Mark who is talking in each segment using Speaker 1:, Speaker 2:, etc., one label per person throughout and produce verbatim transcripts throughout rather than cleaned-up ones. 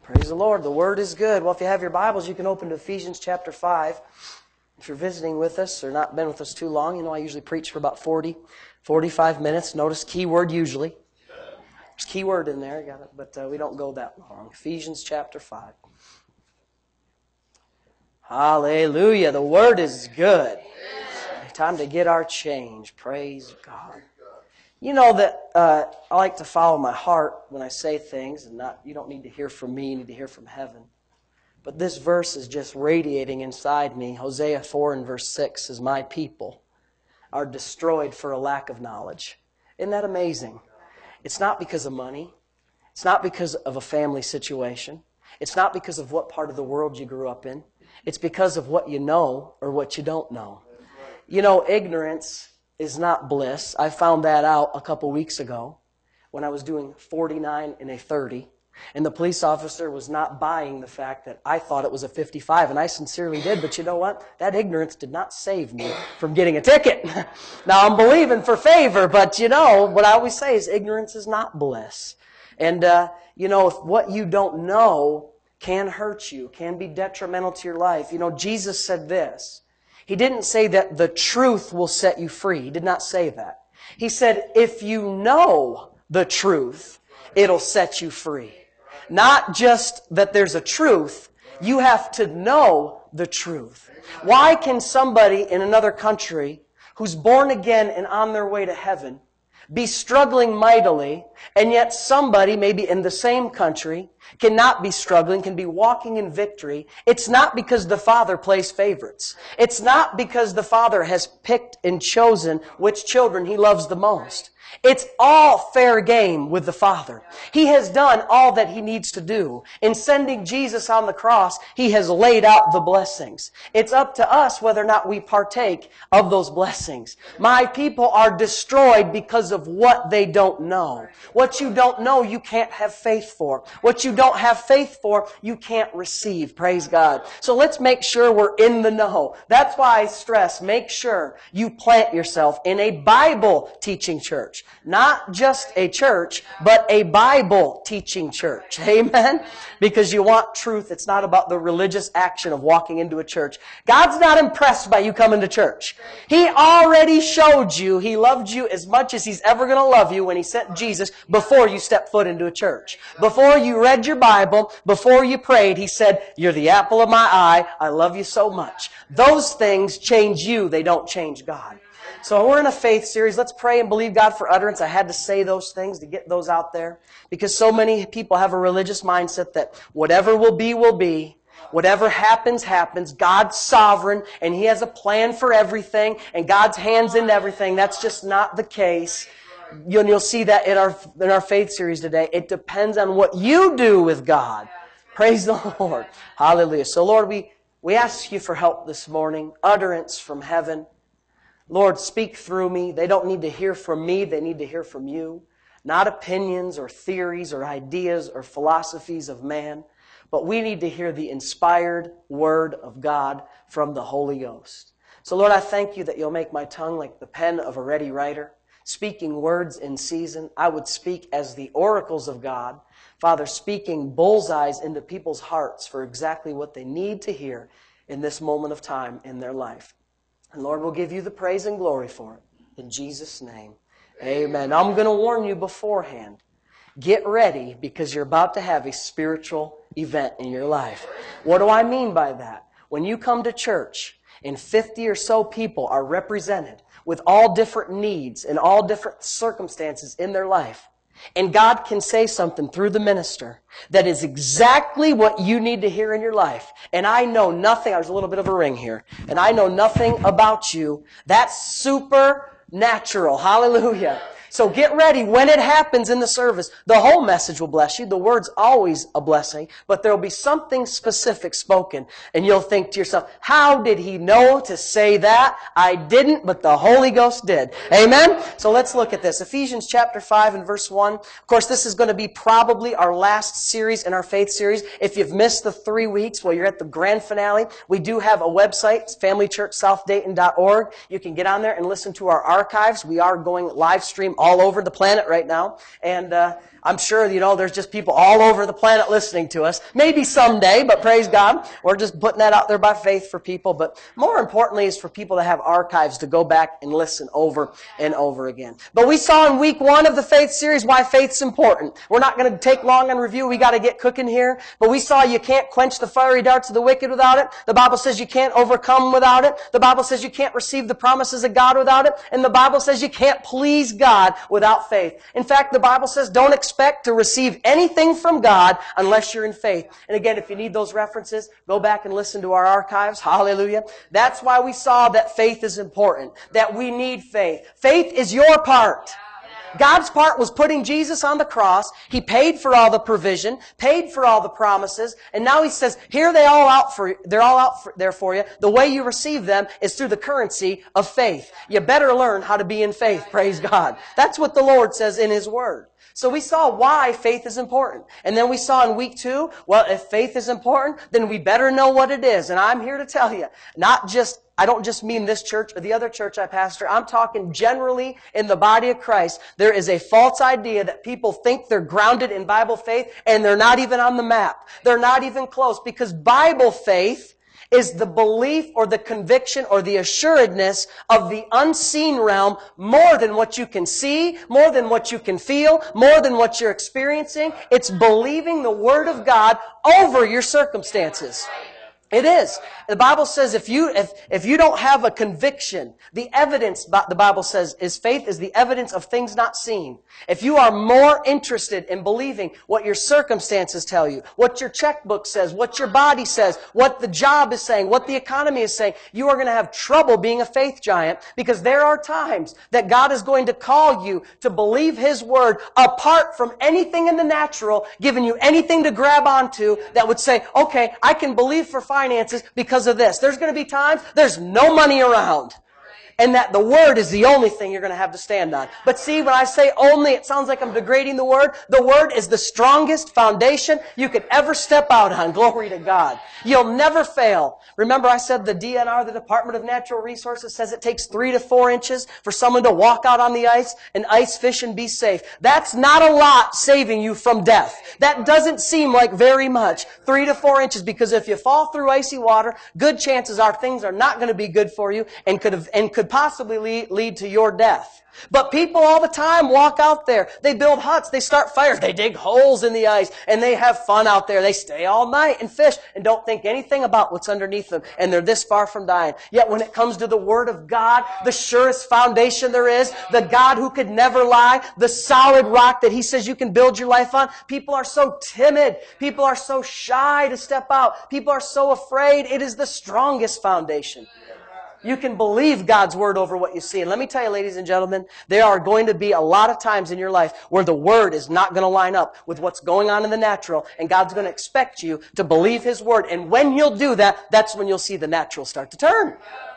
Speaker 1: Praise the Lord. The Word is good. Well, if you have your Bibles, you can open to Ephesians chapter five. If you're visiting with us or not been with us too long, you know I usually preach for about forty, forty-five minutes. Notice key word usually. There's key word in there, got it, but uh, we don't go that long. Ephesians chapter five. Hallelujah. The Word is good. Time to get our change. Praise God. You know that uh, I like to follow my heart when I say things, and not you don't need to hear from me, you need to hear from heaven. But this verse is just radiating inside me. Hosea four and verse six says, "My people are destroyed for a lack of knowledge." Isn't that amazing? It's not because of money. It's not because of a family situation. It's not because of what part of the world you grew up in. It's because of what you know or what you don't know. You know, ignorance is not bliss. I found that out a couple weeks ago when I was doing forty-nine and a thirty. And the police officer was not buying the fact that I thought it was a fifty-five, and I sincerely did. But you know what? That ignorance did not save me from getting a ticket. Now, I'm believing for favor, but you know, what I always say is ignorance is not bliss. And, uh, you know, if what you don't know can hurt you, can be detrimental to your life. You know, Jesus said this. He didn't say that the truth will set you free. He did not say that. He said, if you know the truth, it'll set you free. Not just that there's a truth, you have to know the truth. Why can somebody in another country who's born again and on their way to heaven be struggling mightily, and yet somebody, maybe in the same country, cannot be struggling, can be walking in victory? It's not because the Father plays favorites. It's not because the Father has picked and chosen which children He loves the most. It's all fair game with the Father. He has done all that He needs to do. In sending Jesus on the cross, He has laid out the blessings. It's up to us whether or not we partake of those blessings. My people are destroyed because of what they don't know. What you don't know, you can't have faith for. What you don't have faith for, you can't receive. Praise God. So let's make sure we're in the know. That's why I stress, make sure you plant yourself in a Bible teaching church. Not just a church, but a Bible teaching church. Amen? Because you want truth. It's not about the religious action of walking into a church. God's not impressed by you coming to church. He already showed you He loved you as much as He's ever going to love you when He sent Jesus before you stepped foot into a church. Before you read your Bible, before you prayed, He said, "You're the apple of my eye. I love you so much." Those things change you. They don't change God. So we're in a faith series. Let's pray and believe God for utterance. I had to say those things to get those out there because so many people have a religious mindset that whatever will be, will be. Whatever happens, happens. God's sovereign and He has a plan for everything and God's hands in everything. That's just not the case. You'll, you'll see that in our, in our faith series today. It depends on what you do with God. Praise the Lord. Hallelujah. So Lord, we, we ask You for help this morning. Utterance from heaven. Lord, speak through me. They don't need to hear from me. They need to hear from You. Not opinions or theories or ideas or philosophies of man. But we need to hear the inspired Word of God from the Holy Ghost. So Lord, I thank You that You'll make my tongue like the pen of a ready writer, speaking words in season. I would speak as the oracles of God. Father, speaking bullseyes into people's hearts for exactly what they need to hear in this moment of time in their life. And Lord, we'll give You the praise and glory for it. In Jesus' name, amen. I'm going to warn you beforehand. Get ready because you're about to have a spiritual event in your life. What do I mean by that? When you come to church and fifty or so people are represented with all different needs and all different circumstances in their life, and God can say something through the minister that is exactly what you need to hear in your life. And I know nothing. There's a little bit of a ring here. And I know nothing about you. That's supernatural. Hallelujah. So get ready when it happens in the service. The whole message will bless you. The word's always a blessing. But there will be something specific spoken. And you'll think to yourself, how did he know to say that? I didn't, but the Holy Ghost did. Amen? So let's look at this. Ephesians chapter five and verse one. Of course, this is going to be probably our last series in our faith series. If you've missed the three weeks, well, you're at the grand finale. We do have a website, it's family church south dayton dot org. You can get on there and listen to our archives. We are going live stream all over the planet right now. And uh, I'm sure, you know, there's just people all over the planet listening to us. Maybe someday, but praise God. We're just putting that out there by faith for people. But more importantly is for people to have archives to go back and listen over and over again. But we saw in week one of the faith series why faith's important. We're not going to take long on review. We got to get cooking here. But we saw you can't quench the fiery darts of the wicked without it. The Bible says you can't overcome without it. The Bible says you can't receive the promises of God without it. And the Bible says you can't please God without faith. In fact, the Bible says don't expect expect to receive anything from God unless you're in faith. And again, if you need those references, go back and listen to our archives. Hallelujah. That's why we saw that faith is important, that we need faith. Faith is your part. God's part was putting Jesus on the cross. He paid for all the provision, paid for all the promises, and now He says, here they all out for they're all out for, there for you. The way you receive them is through the currency of faith. You better learn how to be in faith. Praise God. That's what the Lord says in His Word. So we saw why faith is important. And then we saw in week two, well, if faith is important, then we better know what it is. And I'm here to tell you, not just, I don't just mean this church or the other church I pastor. I'm talking generally in the body of Christ. There is a false idea that people think they're grounded in Bible faith and they're not even on the map. They're not even close, because Bible faith is the belief or the conviction or the assuredness of the unseen realm more than what you can see, more than what you can feel, more than what you're experiencing. It's believing the Word of God over your circumstances. It is. The Bible says if you if if you don't have a conviction, the evidence, the Bible says, is faith is the evidence of things not seen. If you are more interested in believing what your circumstances tell you, what your checkbook says, what your body says, what the job is saying, what the economy is saying, you are going to have trouble being a faith giant, because there are times that God is going to call you to believe His Word apart from anything in the natural, giving you anything to grab onto that would say, okay, I can believe for finances because of this. There's going to be times there's no money around, and that the Word is the only thing you're going to have to stand on. But see, when I say only, it sounds like I'm degrading the Word. The Word is the strongest foundation you could ever step out on. Glory to God. You'll never fail. Remember I said the D N R, the Department of Natural Resources, says it takes three to four inches for someone to walk out on the ice and ice fish and be safe. That's not a lot saving you from death. That doesn't seem like very much. Three to four inches, because if you fall through icy water, good chances are things are not going to be good for you and could have, and could possibly lead, lead to your death. But people all the time walk out there. They build huts. They start fires. They dig holes in the ice. And they have fun out there. They stay all night and fish and don't think anything about what's underneath them. And they're this far from dying. Yet when it comes to the Word of God, the surest foundation there is, the God who could never lie, the solid rock that He says you can build your life on, people are so timid. People are so shy to step out. People are so afraid. It is the strongest foundation. You can believe God's Word over what you see. And let me tell you, ladies and gentlemen, there are going to be a lot of times in your life where the Word is not going to line up with what's going on in the natural, and God's going to expect you to believe His Word. And when you'll do that, that's when you'll see the natural start to turn.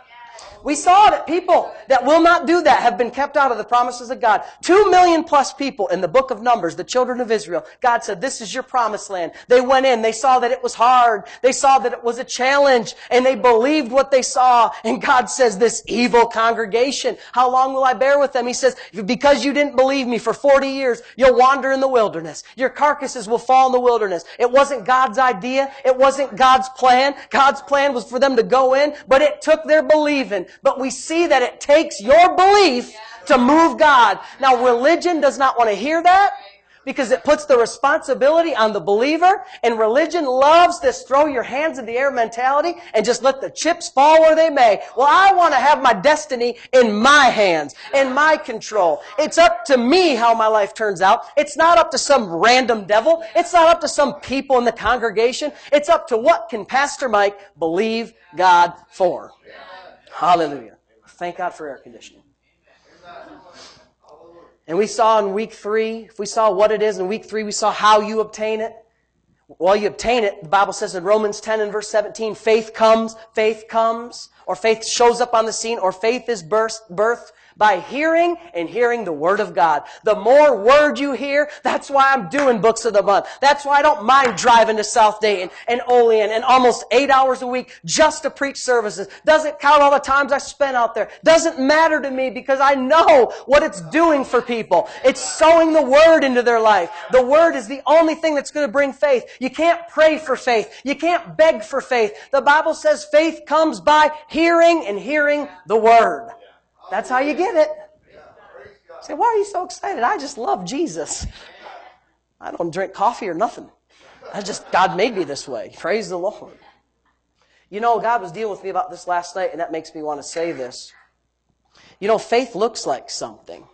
Speaker 1: We saw that people that will not do that have been kept out of the promises of God. Two million plus people in the book of Numbers, the children of Israel. God said, this is your promised land. They went in. They saw that it was hard. They saw that it was a challenge. And they believed what they saw. And God says, this evil congregation, how long will I bear with them? He says, because you didn't believe me for forty years, you'll wander in the wilderness. Your carcasses will fall in the wilderness. It wasn't God's idea. It wasn't God's plan. God's plan was for them to go in, but it took their believing. But we see that it takes your belief to move God. Now, religion does not want to hear that, because it puts the responsibility on the believer. And religion loves this throw your hands in the air mentality and just let the chips fall where they may. Well, I want to have my destiny in my hands, in my control. It's up to me how my life turns out. It's not up to some random devil. It's not up to some people in the congregation. It's up to what can Pastor Mike believe God for. Hallelujah. Thank God for air conditioning. And we saw in week three, if we saw what it is in week three, we saw how you obtain it. Well, you obtain it, the Bible says in Romans ten and verse seventeen, faith comes, faith comes, or faith shows up on the scene, or faith is birth, birth By hearing and hearing the Word of God. The more Word you hear, that's why I'm doing Books of the Month. That's why I don't mind driving to South Dayton and Olean and almost eight hours a week just to preach services. Doesn't count all the times I spent out there. Doesn't matter to me because I know what it's doing for people. It's sowing the Word into their life. The Word is the only thing that's going to bring faith. You can't pray for faith. You can't beg for faith. The Bible says faith comes by hearing and hearing the Word. That's how you get it. You say, why are you so excited? I just love Jesus. I don't drink coffee or nothing. I just, God made me this way. Praise the Lord. You know, God was dealing with me about this last night, and that makes me want to say this. You know, faith looks like something.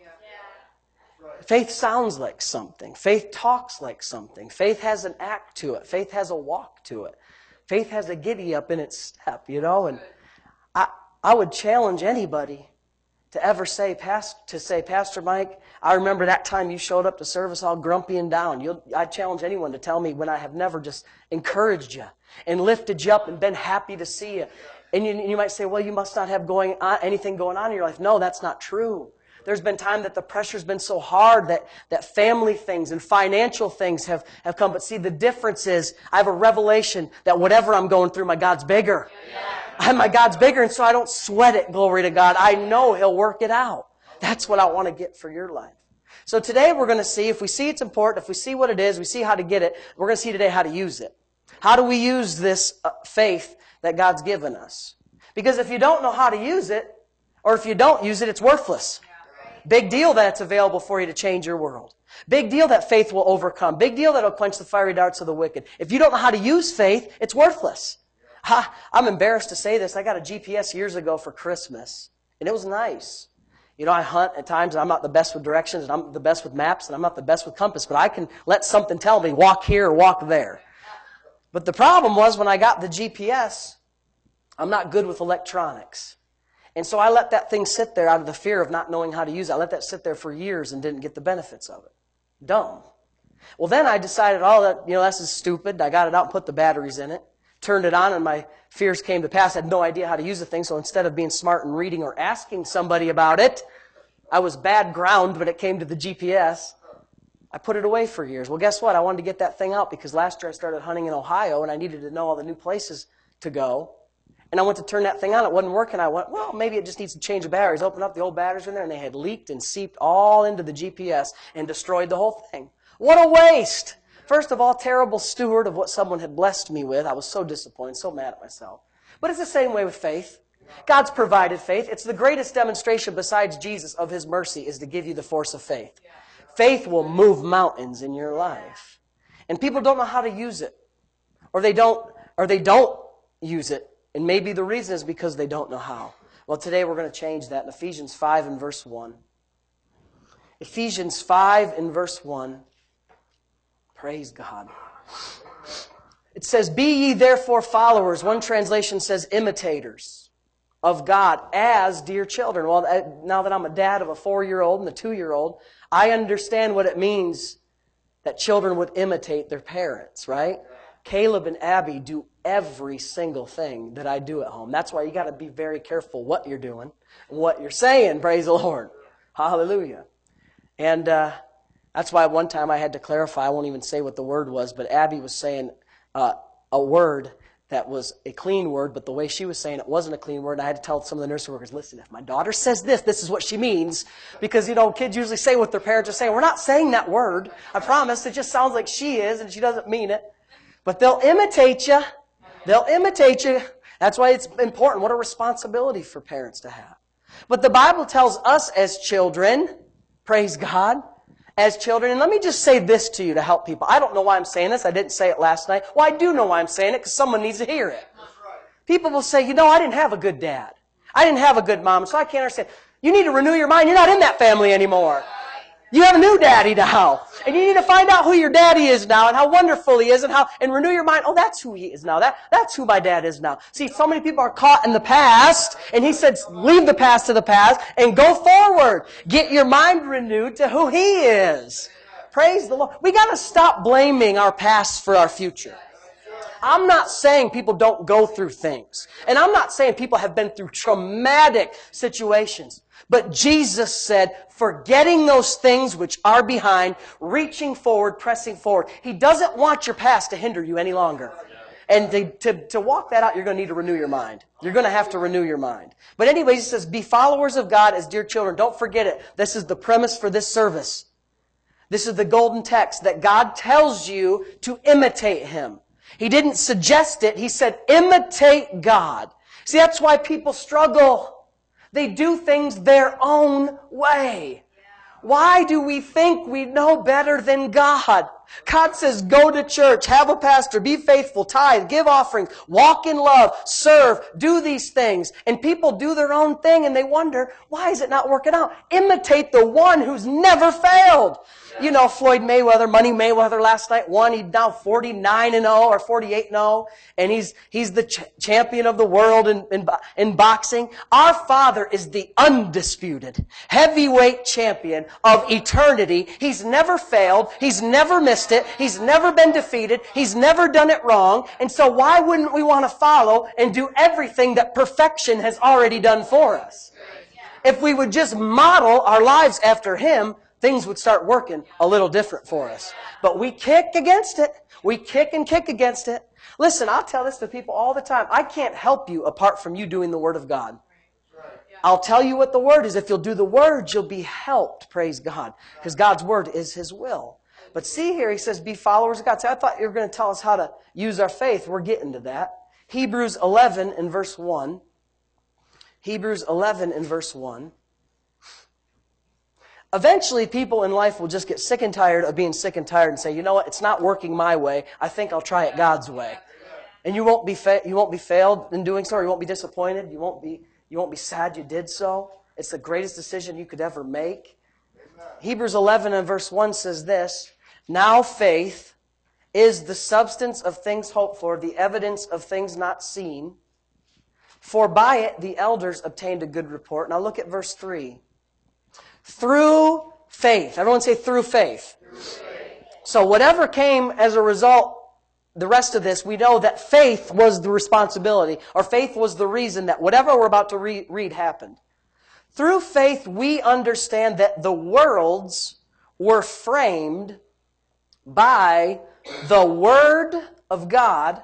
Speaker 1: Faith sounds like something. Faith talks like something. Faith has an act to it. Faith has a walk to it. Faith has a giddy up in its step, you know, and I, I would challenge anybody to ever say, past, to say, Pastor Mike, I remember that time you showed up to service all grumpy and down. You'll, I challenge anyone to tell me when I have never just encouraged you and lifted you up and been happy to see you. And you, you might say, well, you must not have going on, anything going on in your life. No, that's not true. There's been time that the pressure's been so hard that, that family things and financial things have, have come. But see, the difference is I have a revelation that whatever I'm going through, my God's bigger. Yeah. My God's bigger, and so I don't sweat it, glory to God. I know He'll work it out. That's what I want to get for your life. So today we're going to see, if we see it's important, if we see what it is, we see how to get it, we're going to see today how to use it. How do we use this faith that God's given us? Because if you don't know how to use it, or if you don't use it, it's worthless. Big deal that it's available for you to change your world. Big deal that faith will overcome. Big deal that it'll quench the fiery darts of the wicked. If you don't know how to use faith, it's worthless. Ha, I'm embarrassed to say this. I got a G P S years ago for Christmas, and it was nice. You know, I hunt at times, and I'm not the best with directions, and I'm the best with maps, and I'm not the best with compass, but I can let something tell me, walk here or walk there. But the problem was when I got the G P S, I'm not good with electronics. And so I let that thing sit there out of the fear of not knowing how to use it. I let that sit there for years and didn't get the benefits of it. Dumb. Well, then I decided, oh, that, you know, this is stupid. I got it out and put the batteries in it. Turned it on and my fears came to pass. I had no idea how to use the thing. So instead of being smart and reading or asking somebody about it, I was bad ground when it came to the G P S. I put it away for years. Well, guess what? I wanted to get that thing out because last year I started hunting in Ohio and I needed to know all the new places to go. And I went to turn that thing on. It wasn't working. I went, well, maybe it just needs to change the batteries. Open up the old batteries in there, and they had leaked and seeped all into the G P S and destroyed the whole thing. What a waste. First of all, terrible steward of what someone had blessed me with. I was so disappointed, so mad at myself. But it's the same way with faith. God's provided faith. It's the greatest demonstration besides Jesus of His mercy is to give you the force of faith. Faith will move mountains in your life. And people don't know how to use it. Or they don't, or they don't use it. And maybe the reason is because they don't know how. Well, today we're going to change that in Ephesians five and verse one. Ephesians five and verse one. Praise God. It says, be ye therefore followers. One translation says imitators of God as dear children. Well, now that I'm a dad of a four-year-old and a two-year-old, I understand what it means that children would imitate their parents, right? Caleb and Abby do every single thing that I do at home. That's why you got to be very careful what you're doing and what you're saying. Praise the Lord. Hallelujah. And uh, that's why one time I had to clarify. I won't even say what the word was, but Abby was saying uh, a word that was a clean word, but the way she was saying it wasn't a clean word. And I had to tell some of the nursery workers, listen, if my daughter says this, this is what she means. Because, you know, kids usually say what their parents are saying. We're not saying that word. I promise. It just sounds like she is, and she doesn't mean it. But they'll imitate you. They'll imitate you. That's why it's important. What a responsibility for parents to have. But the Bible tells us as children, praise God, as children, and let me just say this to you to help people. I don't know why I'm saying this. I didn't say it last night. Well, I do know why I'm saying it because someone needs to hear it. People will say, you know, I didn't have a good dad. I didn't have a good mom, so I can't understand. You need to renew your mind. You're not in that family anymore. You have a new daddy now. And you need to find out who your daddy is now and how wonderful he is and how and renew your mind. Oh, that's who he is now. That that's who my dad is now. See, so many people are caught in the past, and he said, leave the past to the past and go forward. Get your mind renewed to who he is. Praise the Lord. We got to stop blaming our past for our future. I'm not saying people don't go through things. And I'm not saying people have been through traumatic situations. But Jesus said, forgetting those things which are behind, reaching forward, pressing forward. He doesn't want your past to hinder you any longer. And to, to, to walk that out, you're going to need to renew your mind. You're going to have to renew your mind. But anyways, he says, be followers of God as dear children. Don't forget it. This is the premise for this service. This is the golden text that God tells you to imitate Him. He didn't suggest it. He said, imitate God. See, that's why people struggle. They do things their own way. Why do we think we know better than God? God says, go to church, have a pastor, be faithful, tithe, give offerings, walk in love, serve, do these things. And people do their own thing and they wonder, why is it not working out? Imitate the one who's never failed. You know, Floyd Mayweather, Money Mayweather last night won. He's now forty-nine and oh or forty-eight and oh. And he's, he's the ch- champion of the world in, in, in boxing. Our Father is the undisputed heavyweight champion of eternity. He's never failed. He's never missed it. He's never been defeated. He's never done it wrong. And so why wouldn't we want to follow and do everything that perfection has already done for us? If we would just model our lives after Him, things would start working a little different for us. But we kick against it. We kick and kick against it. Listen, I'll tell this to people all the time. I can't help you apart from you doing the Word of God. I'll tell you what the Word is. If you'll do the Word, you'll be helped, praise God. Because God's Word is His will. But see here, he says, be followers of God. See, I thought you were going to tell us how to use our faith. We're getting to that. Hebrews eleven and verse one. Hebrews eleven and verse one. Eventually, people in life will just get sick and tired of being sick and tired and say, you know what, it's not working my way. I think I'll try it God's way. And you won't be fa- you won't be failed in doing so, or you won't be disappointed. You won't be you won't be sad you did so. It's the greatest decision you could ever make. Hebrews eleven and verse one says this, now faith is the substance of things hoped for, the evidence of things not seen. For by it the elders obtained a good report. Now look at verse three. Through faith. Everyone say through faith. Through faith. So whatever came as a result, the rest of this, we know that faith was the responsibility, or faith was the reason that whatever we're about to re- read happened. Through faith, we understand that the worlds were framed by the Word of God,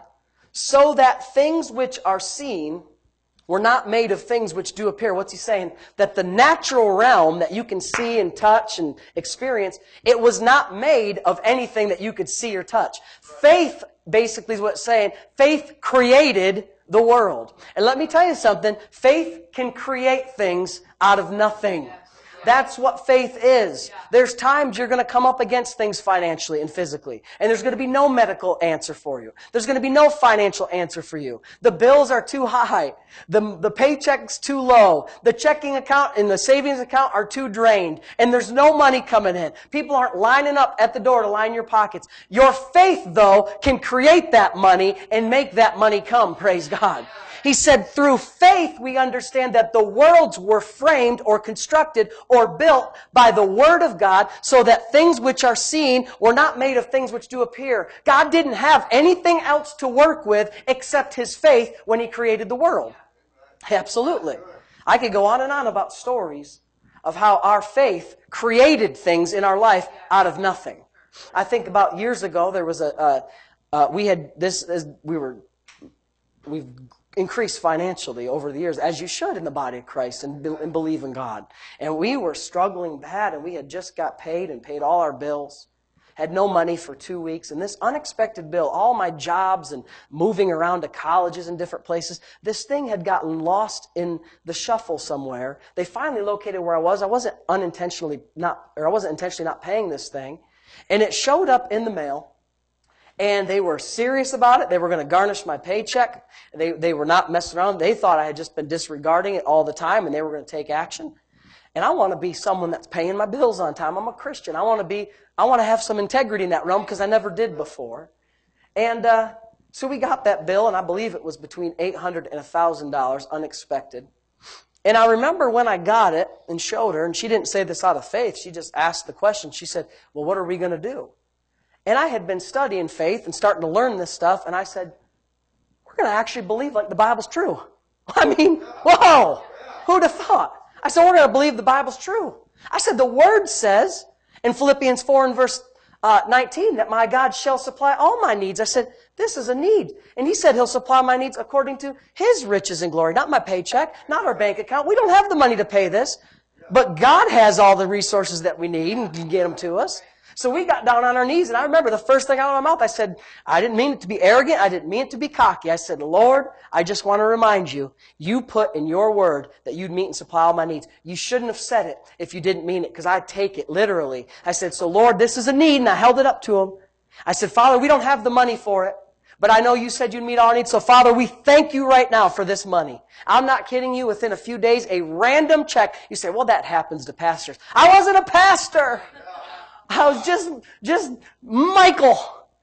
Speaker 1: so that things which are seen were not made of things which do appear. What's he saying? That the natural realm that you can see and touch and experience, it was not made of anything that you could see or touch. Faith, basically, is what it's saying. Faith created the world. And let me tell you something. Faith can create things out of nothing. That's what faith is. There's times you're going to come up against things financially and physically. And there's going to be no medical answer for you. There's going to be no financial answer for you. The bills are too high. The, the paycheck's too low. The checking account and the savings account are too drained. And there's no money coming in. People aren't lining up at the door to line your pockets. Your faith, though, can create that money and make that money come. Praise God. He said, through faith we understand that the worlds were framed or constructed or built by the Word of God, so that things which are seen were not made of things which do appear. God didn't have anything else to work with except His faith when He created the world. Absolutely. I could go on and on about stories of how our faith created things in our life out of nothing. I think about years ago, there was a, uh, uh, we had this, as we were, we've increased financially over the years, as you should in the body of Christ, and, be, and believe in God. And we were struggling bad, and we had just got paid and paid all our bills. Had no money for two weeks. And this unexpected bill, all my jobs and moving around to colleges in different places, this thing had gotten lost in the shuffle somewhere. They finally located where I was. I wasn't unintentionally not, or I wasn't intentionally not paying this thing. And it showed up in the mail. And they were serious about it. They were going to garnish my paycheck. They, they were not messing around. They thought I had just been disregarding it all the time, and they were going to take action. And I want to be someone that's paying my bills on time. I'm a Christian. I want to be, I want to have some integrity in that realm because I never did before. And uh, so we got that bill, and I believe it was between eight hundred dollars and one thousand dollars, unexpected. And I remember when I got it and showed her, and she didn't say this out of faith. She just asked the question. She said, well, what are we going to do? And I had been studying faith and starting to learn this stuff, and I said, we're going to actually believe like the Bible's true. I mean, whoa, who'd have thought? I said, we're going to believe the Bible's true. I said, the Word says in Philippians four and verse uh, nineteen that my God shall supply all my needs. I said, this is a need. And He said He'll supply my needs according to His riches and glory, not my paycheck, not our bank account. We don't have the money to pay this. But God has all the resources that we need and can get them to us. So we got down on our knees, and I remember the first thing out of my mouth, I said, I didn't mean it to be arrogant. I didn't mean it to be cocky. I said, Lord, I just want to remind you, you put in your word that you'd meet and supply all my needs. You shouldn't have said it if you didn't mean it, because I take it literally. I said, so Lord, this is a need, and I held it up to Him. I said, Father, we don't have the money for it, but I know you said you'd meet all our needs. So Father, we thank you right now for this money. I'm not kidding you. Within a few days, a random check. You say, well, that happens to pastors. I wasn't a pastor. I was just, just Michael.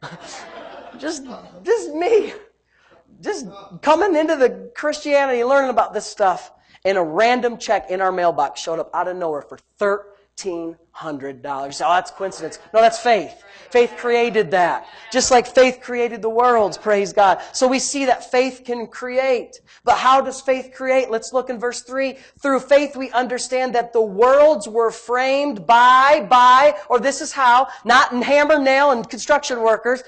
Speaker 1: just, just me. Just coming into the Christianity, learning about this stuff. And a random check in our mailbox showed up out of nowhere for thirteen hundred dollars. Oh, that's coincidence. No, that's faith. Faith created that. Just like faith created the worlds, praise God. So we see that faith can create. But how does faith create? Let's look in verse three. Through faith we understand that the worlds were framed by, by, or this is how, not in hammer, nail, and construction workers,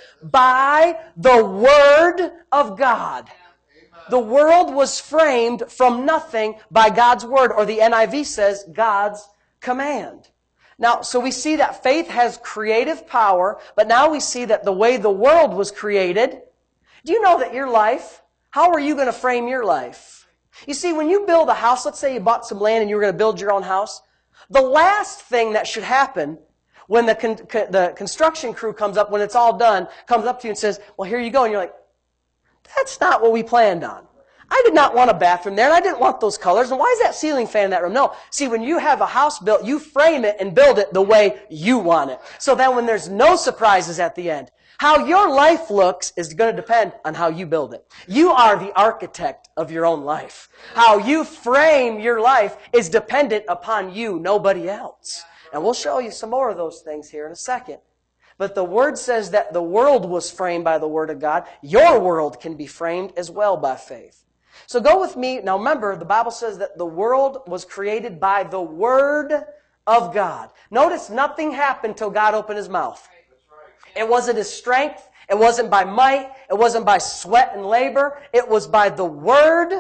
Speaker 1: by the Word of God. The world was framed from nothing by God's Word, or the N I V says God's command. Now, so we see that faith has creative power, but now we see that the way the world was created, do you know that your life, how are you going to frame your life? You see, when you build a house, let's say you bought some land and you were going to build your own house, the last thing that should happen when the, con- the construction crew comes up, when it's all done, comes up to you and says, well, here you go. And you're like, that's not what we planned on. I did not want a bathroom there, and I didn't want those colors. And why is that ceiling fan in that room? No. See, when you have a house built, you frame it and build it the way you want it. So then when there's no surprises at the end, how your life looks is going to depend on how you build it. You are the architect of your own life. How you frame your life is dependent upon you, nobody else. And we'll show you some more of those things here in a second. But the Word says that the world was framed by the Word of God. Your world can be framed as well by faith. So go with me. Now remember, the Bible says that the world was created by the Word of God. Notice nothing happened till God opened His mouth. It wasn't His strength. It wasn't by might. It wasn't by sweat and labor. It was by the Word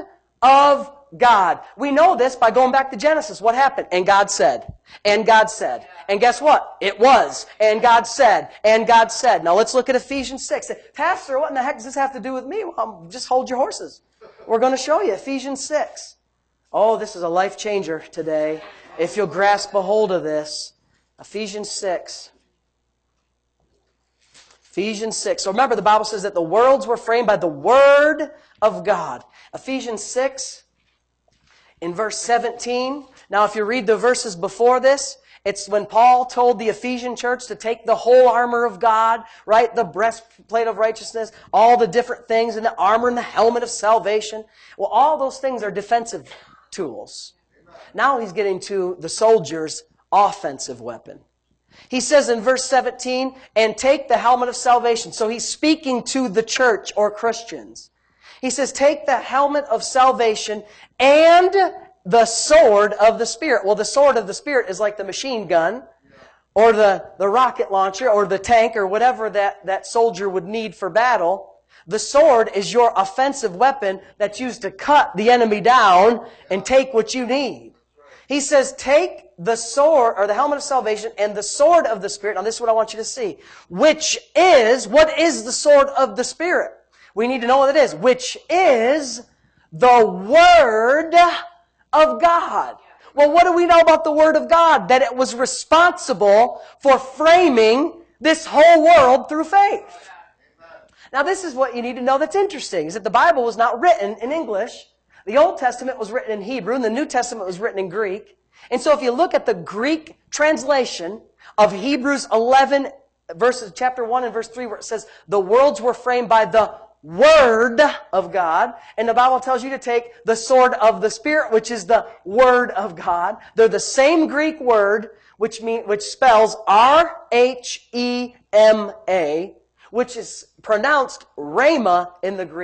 Speaker 1: of God. We know this by going back to Genesis. What happened? And God said. And God said. And guess what? It was. And God said. And God said. Now let's look at Ephesians six. Pastor, what in the heck does this have to do with me? Well, just hold your horses. We're going to show you Ephesians six. Oh, this is a life changer today. If you'll grasp a hold of this. Ephesians six. Ephesians six. So remember, the Bible says that the worlds were framed by the Word of God. Ephesians six, in verse seventeen. Now, if you read the verses before this, it's when Paul told the Ephesian church to take the whole armor of God, right? The breastplate of righteousness, all the different things, and the armor and the helmet of salvation. Well, all those things are defensive tools. Now he's getting to the soldier's offensive weapon. He says in verse seventeen, and take the helmet of salvation. So he's speaking to the church or Christians. He says, take the helmet of salvation and the sword of the Spirit. Well, the sword of the Spirit is like the machine gun or the, the rocket launcher or the tank or whatever that, that soldier would need for battle. The sword is your offensive weapon that's used to cut the enemy down and take what you need. He says, take the sword, or the helmet of salvation, and the sword of the Spirit. Now, this is what I want you to see. Which is, what is the sword of the Spirit? We need to know what it is. Which is the Word of God. Well, what do we know about the Word of God? That it was responsible for framing this whole world through faith. Now, this is what you need to know that's interesting, is that the Bible was not written in English. The Old Testament was written in Hebrew, and the New Testament was written in Greek. And so if you look at the Greek translation of Hebrews eleven, verses, chapter one and verse three, where it says, the worlds were framed by the Word of God. And the Bible tells you to take the sword of the Spirit, which is the Word of God. They're the same Greek word, which mean, which spells R H E M A, which is pronounced rhema in the Greek,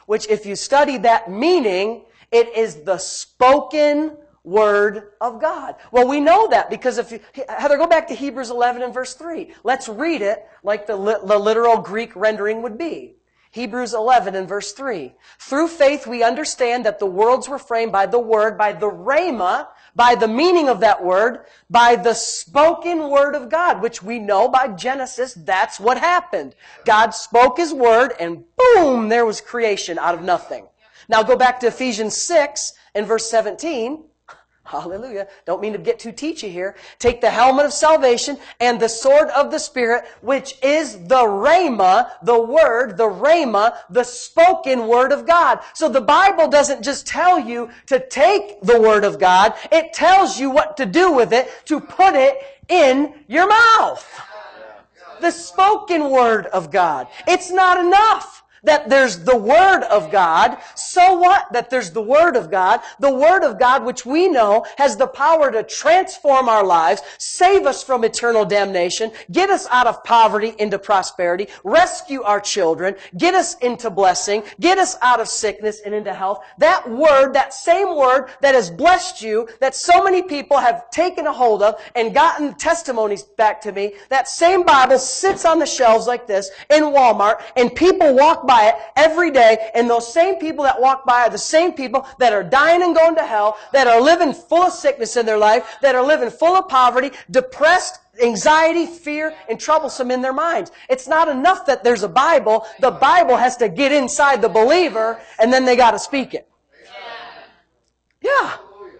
Speaker 1: which if you study that meaning, it is the spoken Word of God. Well, we know that because if you, Heather, go back to Hebrews eleven and verse three. Let's read it like the, the literal Greek rendering would be. Hebrews eleven and verse three. Through faith we understand that the worlds were framed by the Word, by the rhema, by the meaning of that word, by the spoken Word of God, which we know by Genesis, that's what happened. God spoke His Word and boom, there was creation out of nothing. Now go back to Ephesians six and verse seventeen. Hallelujah. Don't mean to get too teachy here. Take the helmet of salvation and the sword of the Spirit, which is the rhema, the word, the rhema, the spoken Word of God. So the Bible doesn't just tell you to take the Word of God. It tells you what to do with it, to put it in your mouth. The spoken Word of God. It's not enough that there's the Word of God. So what? That there's the Word of God. The Word of God, which we know has the power to transform our lives, save us from eternal damnation, get us out of poverty into prosperity, rescue our children, get us into blessing, get us out of sickness and into health. That Word, that same Word that has blessed you, that so many people have taken a hold of and gotten testimonies back to me, that same Bible sits on the shelves like this in Walmart, and people walk by it every day, and those same people that walk by are the same people that are dying and going to hell, that are living full of sickness in their life, that are living full of poverty, depressed, anxiety, fear, and troublesome in their minds. It's not enough that there's a Bible. The Bible has to get inside the believer, and then they got to speak it. Yeah.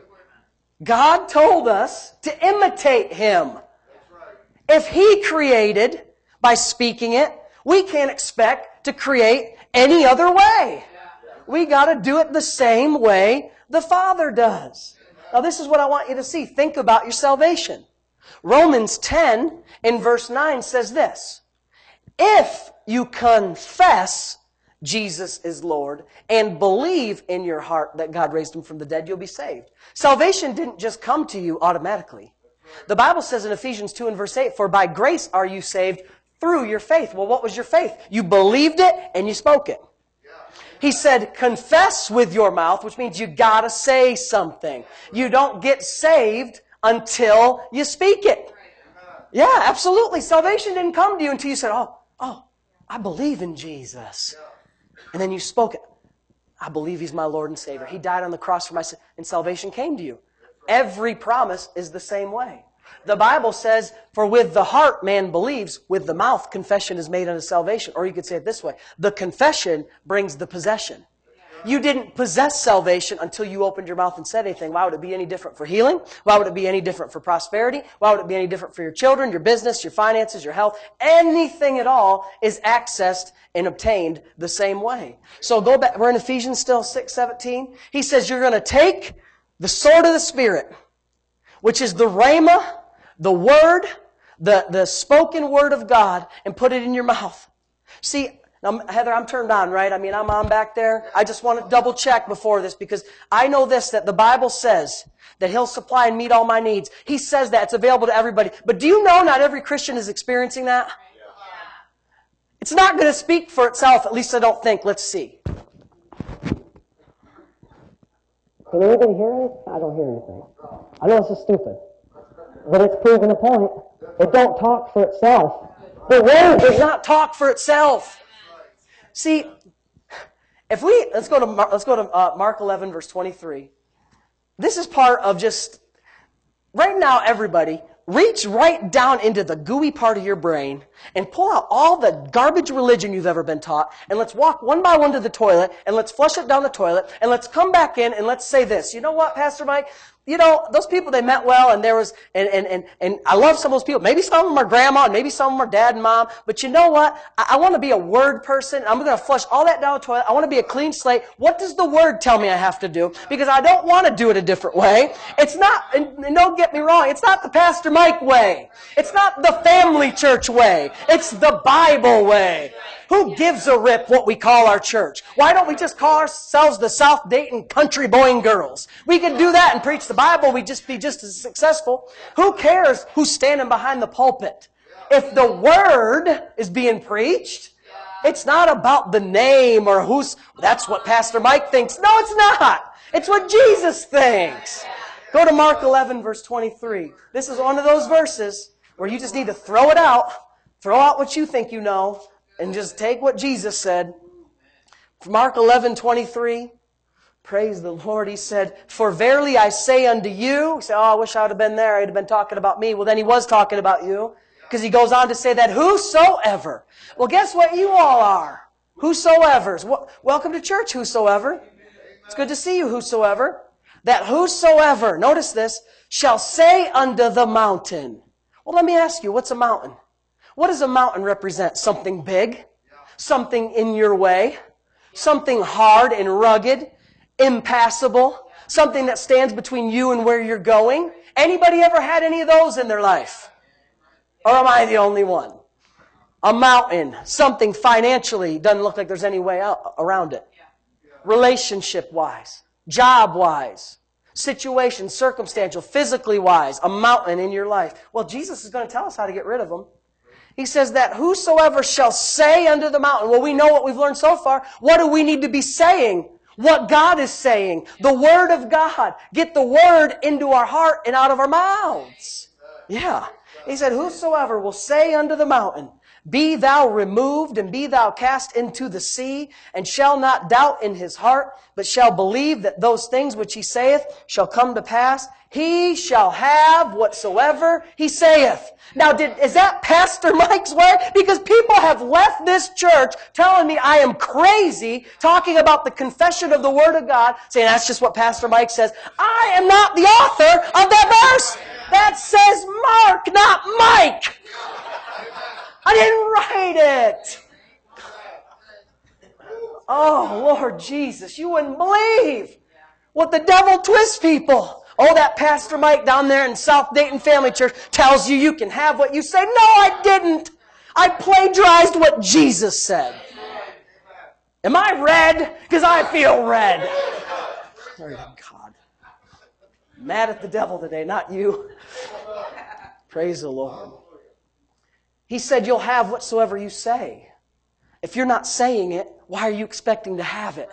Speaker 1: God told us to imitate Him. If He created by speaking it, we can't expect to create any other way. We got to do it the same way the Father does. Now this is what I want you to see. Think about your salvation. Romans ten in verse nine says this. If you confess Jesus is Lord and believe in your heart that God raised Him from the dead, you'll be saved. Salvation didn't just come to you automatically. The Bible says in Ephesians two and verse eight, for by grace are you saved through your faith. Well, what was your faith? You believed it and you spoke it. He said, confess with your mouth, which means you gotta say something. You don't get saved until you speak it. Yeah, absolutely. Salvation didn't come to you until you said, oh, oh, I believe in Jesus. And then you spoke it. I believe He's my Lord and Savior. He died on the cross for my sin, and salvation came to you. Every promise is the same way. The Bible says, for with the heart man believes, with the mouth confession is made unto salvation. Or you could say it this way, the confession brings the possession. You didn't possess salvation until you opened your mouth and said anything. Why would it be any different for healing? Why would it be any different for prosperity? Why would it be any different for your children, your business, your finances, your health? Anything at all is accessed and obtained the same way. So go back, we're in Ephesians still, six seventeen. He says you're going to take the sword of the Spirit, which is the rhema, the Word, the, the spoken Word of God, and put it in your mouth. See, now, Heather, I'm turned on, right? I mean, I'm on back there. I just want to double check before this because I know this, that the Bible says that He'll supply and meet all my needs. He says that. It's available to everybody. But do you know not every Christian is experiencing that? Yeah. It's not going to speak for itself, at least I don't think. Let's see. Can anybody hear it? I don't hear anything. I know this is stupid. But it's proving a point. It don't talk for itself. The Word does not talk for itself. See, if we let's go to let's go to uh, Mark eleven verse twenty-three. This is part of just right now. Everybody, reach right down into the gooey part of your brain and pull out all the garbage religion you've ever been taught, and let's walk one by one to the toilet and let's flush it down the toilet and let's come back in and let's say this. You know what, Pastor Mike? You know, those people, they meant well, and there was, and, and, and, and I love some of those people. Maybe some of them are grandma, and maybe some of them are dad and mom, but you know what? I, I want to be a Word person. I'm going to flush all that down the toilet. I want to be a clean slate. What does the Word tell me I have to do? Because I don't want to do it a different way. It's not, and, and don't get me wrong, it's not the Pastor Mike way. It's not the family church way. It's the Bible way. Who gives a rip what we call our church? Why don't we just call ourselves the South Dayton Country Boy and Girls? We could do that and preach the Bible. We'd just be just as successful. Who cares who's standing behind the pulpit? If the Word is being preached, It's not about the name or who's, that's what Pastor Mike thinks. No, it's not. It's what Jesus thinks. Go to Mark eleven, verse twenty-three. This is one of those verses where you just need to throw it out. Throw out what you think you know and just take what Jesus said. Mark eleven, twenty-three. Praise the Lord. He said, "For verily I say unto you," you say, "Oh, I wish I would have been there. He'd have been talking about me." Well, then he was talking about you. Because he goes on to say that whosoever. Well, guess what you all are? Whosoevers. Welcome to church, whosoever. It's good to see you, whosoever. That whosoever, notice this, shall say unto the mountain. Well, let me ask you, what's a mountain? What does a mountain represent? Something big? Something in your way? Something hard and rugged? Impassable? Something that stands between you and where you're going? Anybody ever had any of those in their life? Or am I the only one? A mountain, something financially doesn't look like there's any way out around it. Relationship-wise, job-wise, situation, circumstantial, physically-wise, a mountain in your life. Well, Jesus is going to tell us how to get rid of them. He says that whosoever shall say unto the mountain. Well, we know what we've learned so far. What do we need to be saying? What God is saying. The Word of God. Get the Word into our heart and out of our mouths. Yeah. He said, whosoever will say unto the mountain, be thou removed and be thou cast into the sea, and shall not doubt in his heart, but shall believe that those things which he saith shall come to pass, he shall have whatsoever he saith. Now, did, is that Pastor Mike's way? Because people have left this church telling me I am crazy talking about the confession of the Word of God, saying that's just what Pastor Mike says. I am not the author of that verse. That says Mark, not Mike. I didn't write it. Oh, Lord Jesus, you wouldn't believe what the devil twists people. Oh, that Pastor Mike down there in South Dayton Family Church tells you you can have what you say. No, I didn't. I plagiarized what Jesus said. Am I red? Because I feel red. Glory to God. Mad at the devil today, not you. Praise the Lord. He said you'll have whatsoever you say. If you're not saying it, why are you expecting to have it?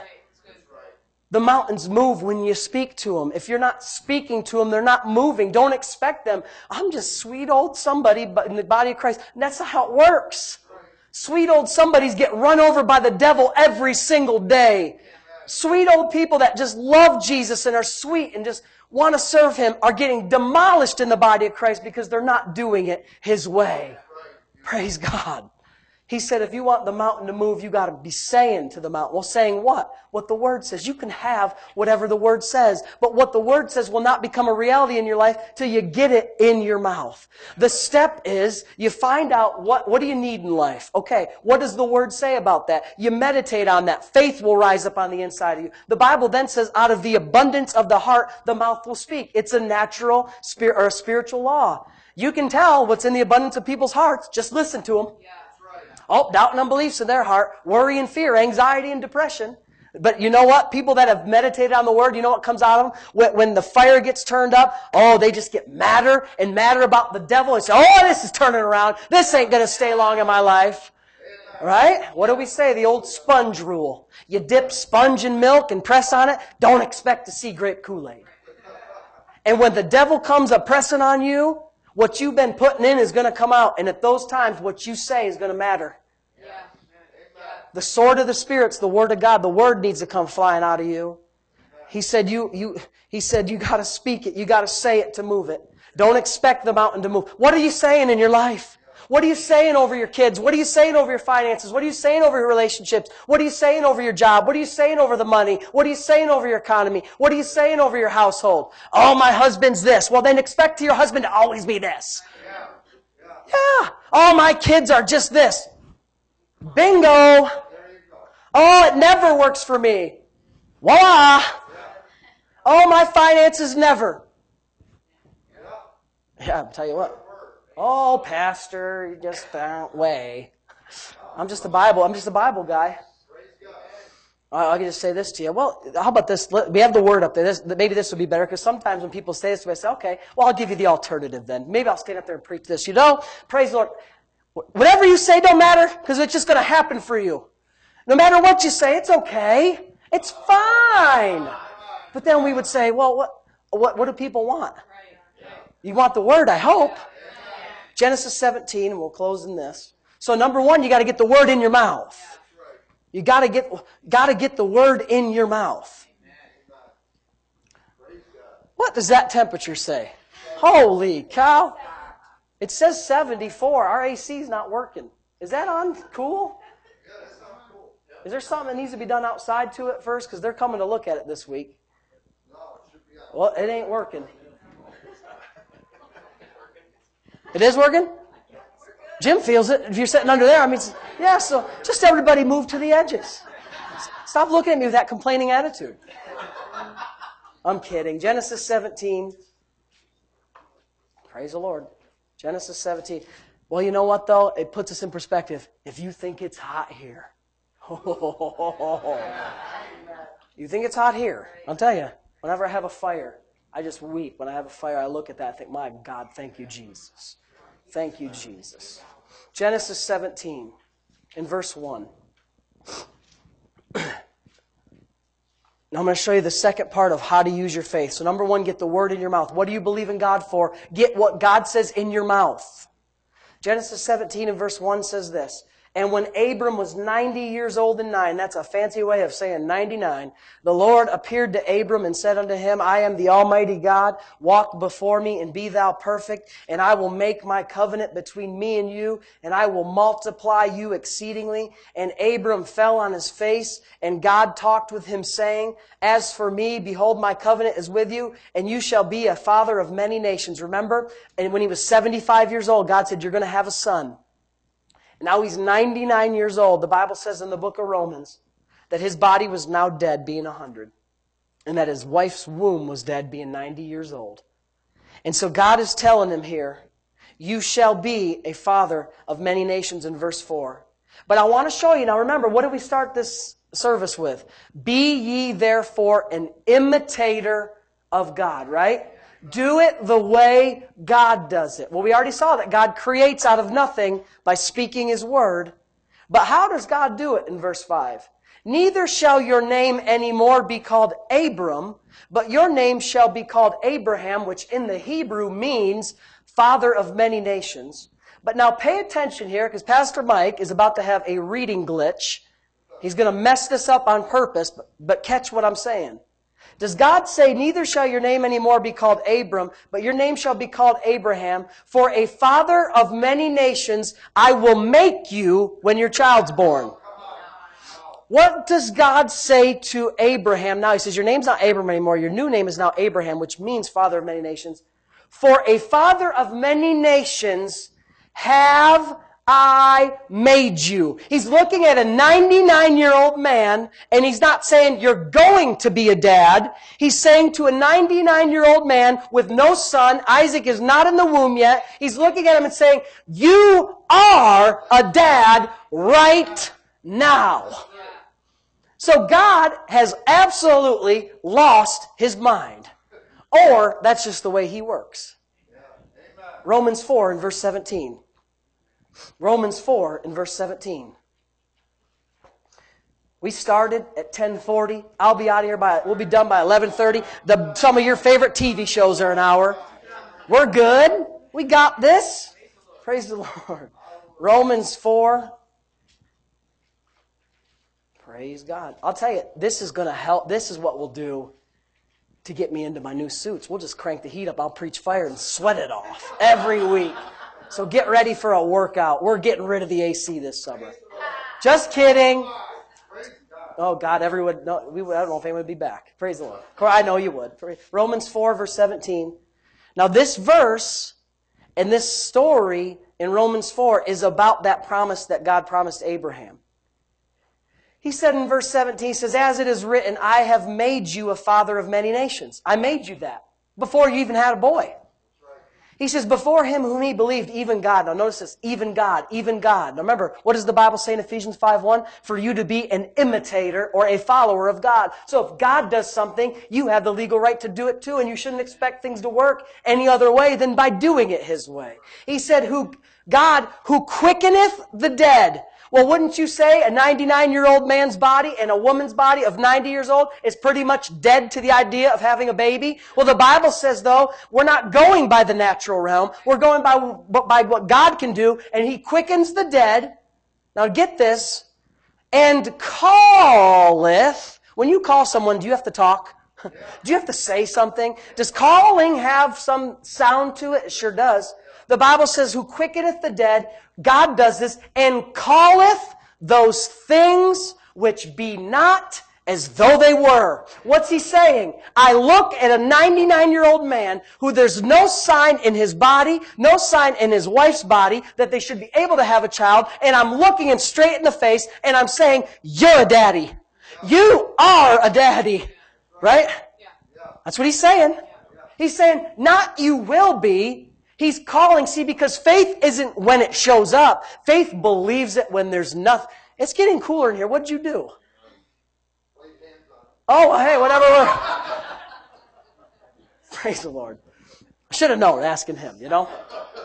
Speaker 1: The mountains move when you speak to them. If you're not speaking to them, they're not moving. Don't expect them. I'm just sweet old somebody in the body of Christ. And that's not how it works. Sweet old somebodies get run over by the devil every single day. Sweet old people that just love Jesus and are sweet and just want to serve Him are getting demolished in the body of Christ because they're not doing it His way. Praise God. He said, if you want the mountain to move, you got to be saying to the mountain. Well, saying what? What the Word says. You can have whatever the Word says, but what the Word says will not become a reality in your life till you get it in your mouth. The step is you find out what, what do you need in life? Okay, what does the Word say about that? You meditate on that. Faith will rise up on the inside of you. The Bible then says, out of the abundance of the heart, the mouth will speak. It's a natural spirit or a spiritual law. You can tell what's in the abundance of people's hearts. Just listen to them. Yeah. Oh, doubt and unbeliefs in their heart, worry and fear, anxiety and depression. But you know what? People that have meditated on the Word, you know what comes out of them? When, when the fire gets turned up, oh, they just get madder and madder about the devil and say, oh, this is turning around. This ain't going to stay long in my life. Right? What do we say? The old sponge rule. You dip sponge in milk and press on it. Don't expect to see grape Kool-Aid. And when the devil comes up pressing on you, what you've been putting in is going to come out. And at those times, what you say is going to matter. Yeah. The sword of the Spirit's the Word of God. The Word needs to come flying out of you. He said you, you, he said you got to speak it. You got to say it to move it. Don't expect the mountain to move. What are you saying in your life? What are you saying over your kids? What are you saying over your finances? What are you saying over your relationships? What are you saying over your job? What are you saying over the money? What are you saying over your economy? What are you saying over your household? Oh, my husband's this. Well, then expect your husband to always be this. Yeah. yeah. Oh, my kids are just this. Bingo. Oh, it never works for me. Voila. Oh, my finances never. Yeah, I'll tell you what. Oh, pastor, you just that way. I'm just a Bible. I'm just a Bible guy. I can just say this to you. Well, how about this? We have the Word up there. This, maybe this would be better, because sometimes when people say this to me, I say, okay, well, I'll give you the alternative then. Maybe I'll stand up there and preach this. You know, praise the Lord. Whatever you say don't matter because it's just going to happen for you. No matter what you say, it's okay. It's fine. But then we would say, well, what, what, what do people want? You want the Word, I hope. Genesis seventeen, and we'll close in this. So number one, you got to get the Word in your mouth. You got to get, got to get the Word in your mouth. What does that temperature say? Holy cow. It says seventy-four. Our A C's not working. Is that on cool? Is there something that needs to be done outside to it first? Because they're coming to look at it this week. Well, it ain't working. It is working? Jim feels it. If you're sitting under there, I mean, yeah, so just everybody move to the edges. Stop looking at me with that complaining attitude. I'm kidding. Genesis seventeen. Praise the Lord. Genesis seventeen. Well, you know what, though? It puts us in perspective. If you think it's hot here. You think it's hot here? I'll tell you. Whenever I have a fire, I just weep. When I have a fire, I look at that and think, my God, thank you, Jesus. Thank you, Jesus. Genesis seventeen, in verse one. Now I'm going to show you the second part of how to use your faith. So number one, get the Word in your mouth. What do you believe in God for? Get what God says in your mouth. Genesis seventeen and verse one says this. And when Abram was ninety years old and nine, that's a fancy way of saying ninety-nine, the Lord appeared to Abram and said unto him, I am the Almighty God. Walk before me and be thou perfect, and I will make my covenant between me and you, and I will multiply you exceedingly. And Abram fell on his face, and God talked with him, saying, As for me, behold, my covenant is with you, and you shall be a father of many nations. Remember? And when he was seventy-five years old, God said, you're going to have a son. Now he's ninety-nine years old. The Bible says in the book of Romans that his body was now dead, being one hundred. And that his wife's womb was dead, being ninety years old. And so God is telling him here, you shall be a father of many nations in verse four. But I want to show you, now remember, what did we start this service with? Be ye therefore an imitator of God, right? Do it the way God does it. Well, we already saw that God creates out of nothing by speaking His Word. But how does God do it in verse five? Neither shall your name anymore be called Abram, but your name shall be called Abraham, which in the Hebrew means father of many nations. But now pay attention here, because Pastor Mike is about to have a reading glitch. He's going to mess this up on purpose, but, but catch what I'm saying. Does God say, neither shall your name anymore be called Abram, but your name shall be called Abraham, for a father of many nations I will make you when your child's born? What does God say to Abraham? Now he says, your name's not Abram anymore. Your new name is now Abraham, which means father of many nations. For a father of many nations have I made you. He's looking at a ninety-nine-year-old man, and he's not saying, you're going to be a dad. He's saying to a ninety-nine-year-old man with no son, Isaac is not in the womb yet, he's looking at him and saying, you are a dad right now. So God has absolutely lost His mind. Or that's just the way He works. Romans four and verse seventeen. Romans four and verse seventeen. We started at ten forty. I'll be out of here by, we'll be done by eleven thirty. The, some of your favorite T V shows are an hour. We're good. We got this. Praise the Lord. Romans four. Praise God. I'll tell you, this is going to help. This is what we'll do to get me into my new suits. We'll just crank the heat up. I'll preach fire and sweat it off every week. So get ready for a workout. We're getting rid of the A C this summer. Just kidding. Oh, God, everyone, no, we, I don't know if anyone would be back. Praise the Lord. I know you would. Romans four, verse seventeen. Now, this verse and this story in Romans four is about that promise that God promised Abraham. He said in verse seventeen, he says, as it is written, I have made you a father of many nations. I made you that before you even had a boy. He says, before him whom he believed, even God. Now notice this, even God, even God. Now remember, what does the Bible say in Ephesians five one? For you to be an imitator or a follower of God. So if God does something, you have the legal right to do it too, and you shouldn't expect things to work any other way than by doing it His way. He said, "Who God who quickeneth the dead." Well, wouldn't you say a ninety-nine-year-old man's body and a woman's body of ninety years old is pretty much dead to the idea of having a baby? Well, the Bible says, though, we're not going by the natural realm. We're going by, by what God can do, and He quickens the dead. Now get this. And calleth. When you call someone, do you have to talk? Do you have to say something? Does calling have some sound to it? It sure does. The Bible says, who quickeneth the dead, God does this, and calleth those things which be not as though they were. What's He saying? I look at a ninety-nine-year-old man who there's no sign in his body, no sign in his wife's body that they should be able to have a child, and I'm looking him straight in the face, and I'm saying, you're a daddy. You are a daddy. Right? That's what He's saying. He's saying, not you will be. He's calling, see, because faith isn't when it shows up. Faith believes it when there's nothing. It's getting cooler in here. What'd you do? Oh, well, hey, whatever. Praise the Lord. I should have known, asking him, you know.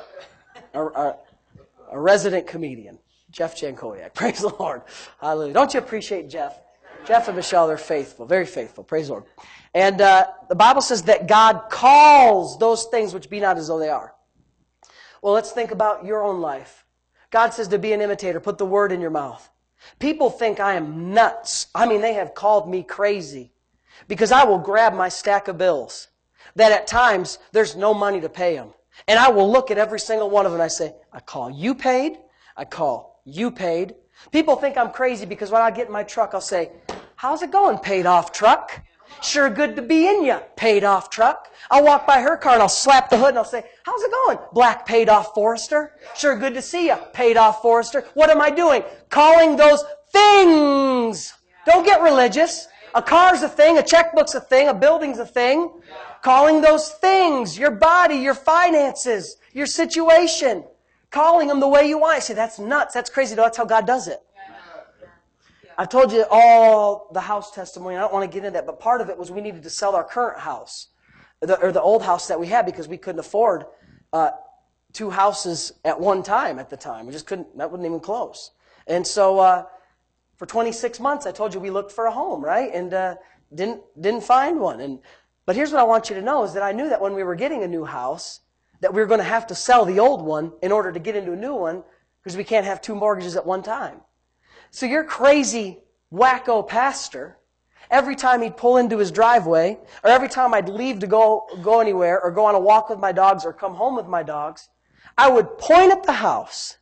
Speaker 1: A, a, a resident comedian, Jeff Jankowiak. Praise the Lord. Hallelujah. Don't you appreciate Jeff? Jeff and Michelle, they're faithful, very faithful. Praise the Lord. And uh, the Bible says that God calls those things which be not as though they are. Well, let's think about your own life. God says to be an imitator. Put the word in your mouth. People think I am nuts. I mean, they have called me crazy because I will grab my stack of bills that at times there's no money to pay them. And I will look at every single one of them and I say, I call you paid. I call you paid. People think I'm crazy because when I get in my truck, I'll say, how's it going, paid off truck? Sure good to be in ya, paid off truck. I'll walk by her car and I'll slap the hood and I'll say, how's it going? Black paid off Forester. Sure good to see ya, paid off Forester. What am I doing? Calling those things. Don't get religious. A car's a thing, a checkbook's a thing, a building's a thing. Calling those things, your body, your finances, your situation. Calling them the way you want. I say, that's nuts, that's crazy. No, that's how God does it. I've told you all the house testimony. I don't want to get into that, but part of it was we needed to sell our current house, the, or the old house that we had, because we couldn't afford uh, two houses at one time at the time. We just couldn't, that wasn't even close. And so uh, for twenty-six months, I told you we looked for a home, right? And uh, didn't didn't find one. And But here's what I want you to know is that I knew that when we were getting a new house, that we were going to have to sell the old one in order to get into a new one, because we can't have two mortgages at one time. So your crazy, wacko pastor, every time he'd pull into his driveway, or every time I'd leave to go, go anywhere, or go on a walk with my dogs, or come home with my dogs, I would point at the house.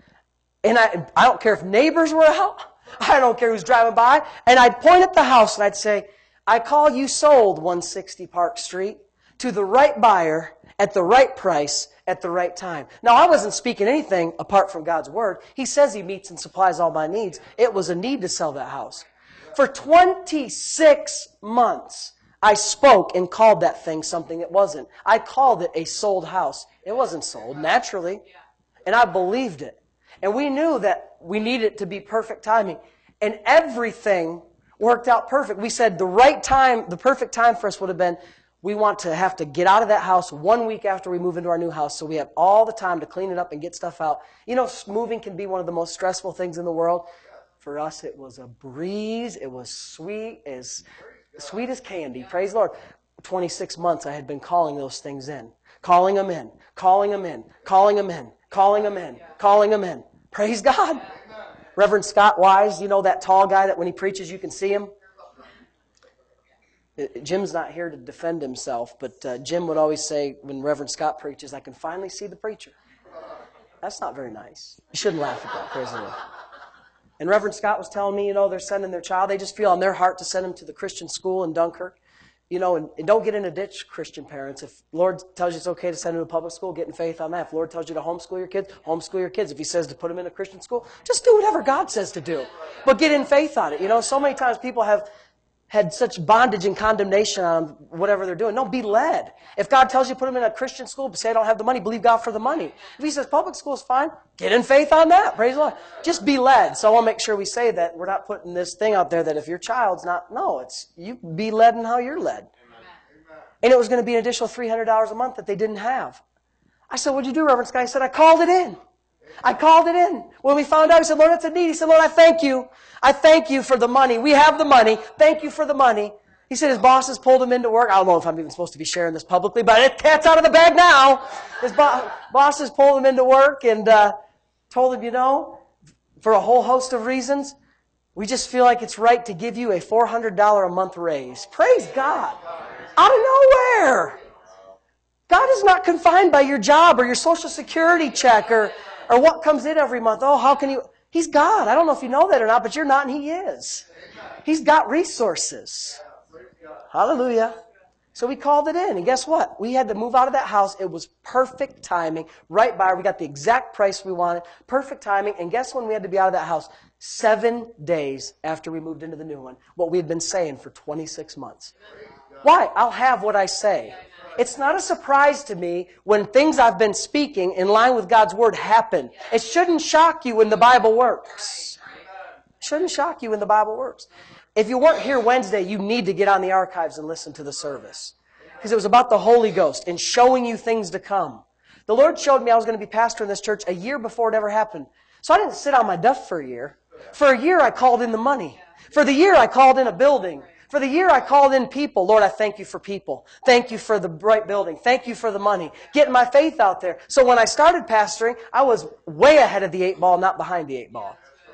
Speaker 1: And I, I don't care if neighbors were out. I don't care who's driving by. And I'd point at the house and I'd say, I call you sold one sixty Park Street to the right buyer at the right price at the right time. Now, I wasn't speaking anything apart from God's Word. He says He meets and supplies all my needs. It was a need to sell that house. For twenty-six months, I spoke and called that thing something it wasn't. I called it a sold house. It wasn't sold, naturally. And I believed it. And we knew that we needed it to be perfect timing. And everything worked out perfect. We said the right time, the perfect time for us would have been, we want to have to get out of that house one week after we move into our new house, so we have all the time to clean it up and get stuff out. You know, moving can be one of the most stressful things in the world. For us, it was a breeze. It was sweet as sweet as candy. Praise the Lord. twenty-six months I had been calling those things in. Calling them in. Calling them in. Calling them in. Calling them in. Calling them in. Praise God. Reverend Scott Wise, you know that tall guy that when he preaches you can see him? Jim's not here to defend himself, but uh, Jim would always say when Reverend Scott preaches, I can finally see the preacher. That's not very nice. You shouldn't laugh at that. Praise the Lord. And Reverend Scott was telling me, you know, they're sending their child. They just feel on their heart to send him to the Christian school in Dunkirk. You know, and, and don't get in a ditch, Christian parents. If the Lord tells you it's okay to send them to public school, get in faith on that. If the Lord tells you to homeschool your kids, homeschool your kids. If He says to put them in a Christian school, just do whatever God says to do. But get in faith on it. You know, so many times people have had such bondage and condemnation on them, whatever they're doing. No, be led. If God tells you to put them in a Christian school, say I don't have the money, believe God for the money. If He says public school is fine, get in faith on that. Praise the Lord. Just be led. So I want to make sure we say that we're not putting this thing out there that if your child's not, no, it's you be led in how you're led. Amen. And it was going to be an additional three hundred dollars a month that they didn't have. I said, what'd you do, Reverend Scott? He said, I called it in. I called it in. When we found out, he said, Lord, that's a need. He said, Lord, I thank you. I thank you for the money. We have the money. Thank you for the money. He said his bosses pulled him into work. I don't know if I'm even supposed to be sharing this publicly, but it, cat's out of the bag now. His bo- bosses pulled him into work and uh, told him, you know, for a whole host of reasons, we just feel like it's right to give you a four hundred dollars a month raise. Praise God. Out of nowhere. God is not confined by your job or your Social Security check or, or what comes in every month. Oh, how can you... He's God. I don't know if you know that or not, but you're not and He is. He's got resources. Hallelujah. So we called it in. And guess what? We had to move out of that house. It was perfect timing. Right by. We got the exact price we wanted. Perfect timing. And guess when we had to be out of that house? Seven days after we moved into the new one. What we had been saying for twenty-six months. Why? I'll have what I say. It's not a surprise to me when things I've been speaking in line with God's Word happen. It shouldn't shock you when the Bible works. It shouldn't shock you when the Bible works. If you weren't here Wednesday, you need to get on the archives and listen to the service. Because it was about the Holy Ghost and showing you things to come. The Lord showed me I was going to be pastor in this church a year before it ever happened. So I didn't sit on my duff for a year. For a year, I called in the money. For the year, I called in a building. For the year, I called in people. Lord, I thank you for people. Thank you for the bright building. Thank you for the money. Getting my faith out there. So when I started pastoring, I was way ahead of the eight ball, not behind the eight ball.